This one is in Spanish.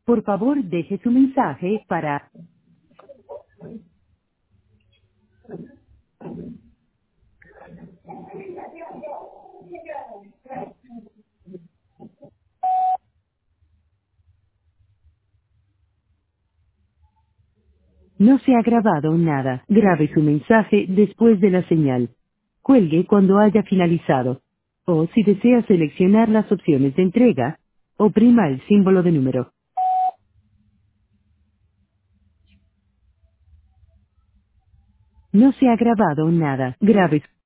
Por favor, deje su mensaje para... No se ha grabado nada. Grabe su mensaje después de la señal. Cuelgue cuando haya finalizado. O si desea seleccionar las opciones de entrega, oprima el símbolo de número. No se ha grabado nada. Grabe